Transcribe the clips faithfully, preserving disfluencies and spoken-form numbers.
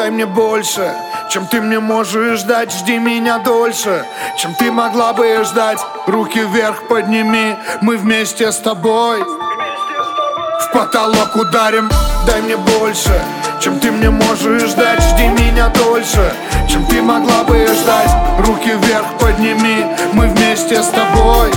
дай мне больше, чем ты мне можешь дать. Жди меня дольше, чем ты могла бы ждать. Руки вверх подними, мы вместе с тобой в потолок ударим. Дай мне больше, чем ты мне можешь дать. Жди меня дольше, чем ты могла бы ждать. Руки вверх подними, мы вместе с тобой.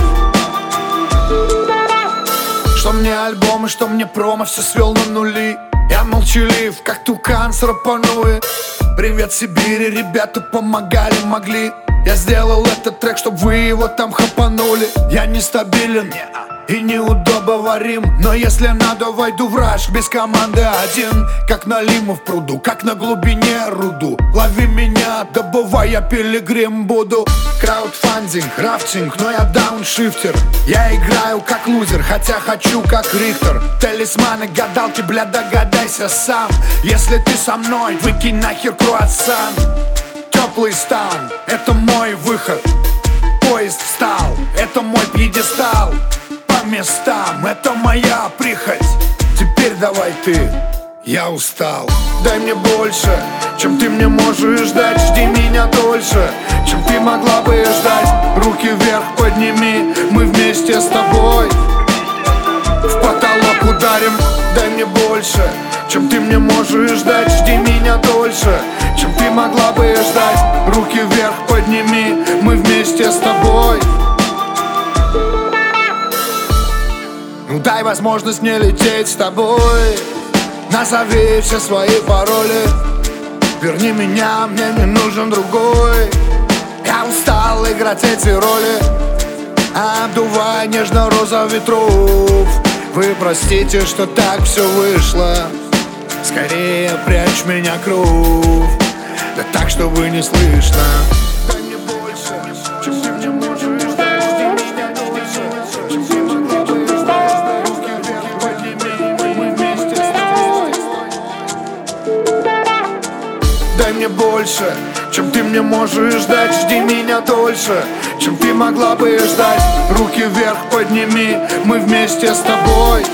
Что мне альбомы, что мне промо, все свел на нули. Я молчалив, как тукан с рапануи. Привет Сибири, ребята помогали, могли. Я сделал этот трек, чтоб вы его там хапанули. Я нестабилен и неудобоварим, но если надо, войду в раж без команды один. Как налима в пруду, как на глубине руду. Лови меня, добывай, я пилигрим буду. Краудфандинг, рафтинг, но я дауншифтер. Я играю как лузер, хотя хочу как Рихтер. Талисманы, гадалки, бля, догадайся сам. Если ты со мной, выкинь нахер круассан. Теплый стан, это мой выход. Поезд встал, это мой пьедестал. По местам, это моя прихоть. Теперь давай ты, я устал. Дай мне больше, чем ты мне можешь дать. Жди меня дольше, чем ты могла бы ждать. Руки вверх подними, мы вместе с тобой в потолок ударим. Дай мне больше, чем ты мне можешь дать. Жди меня дольше, чем ты могла бы ждать. Руки вверх подними, мы вместе с тобой. Ну дай возможность мне лететь с тобой. Назови все свои пароли. Верни меня, мне не нужен другой. Я устал играть эти роли. Обдувая нежно-роза ветров. Вы простите, что так все вышло. Скорее прячь меня кровь, да так, чтобы не слышно. Дай мне больше, чем ты мне можешь дать. Жди меня дольше, чем ты могла бы ждать. Руки вверх подними, мы вместе с тобой. Дай мне больше, чем ты мне можешь дать. Жди меня дольше, чем ты могла бы ждать. Руки вверх подними, мы вместе с тобой.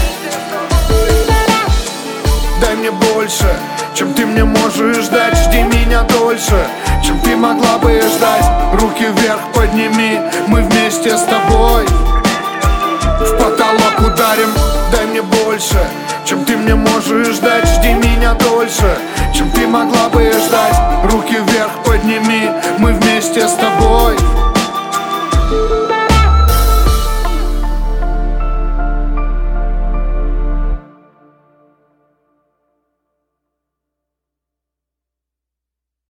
Дай мне больше, чем ты мне можешь дать. Жди меня дольше, чем ты могла бы ждать. Руки вверх подними, мы вместе с тобой в потолок ударим. Дай мне больше, чем ты мне можешь дать. Жди меня дольше, чем ты могла бы ждать. Руки вверх подними, мы вместе с тобой.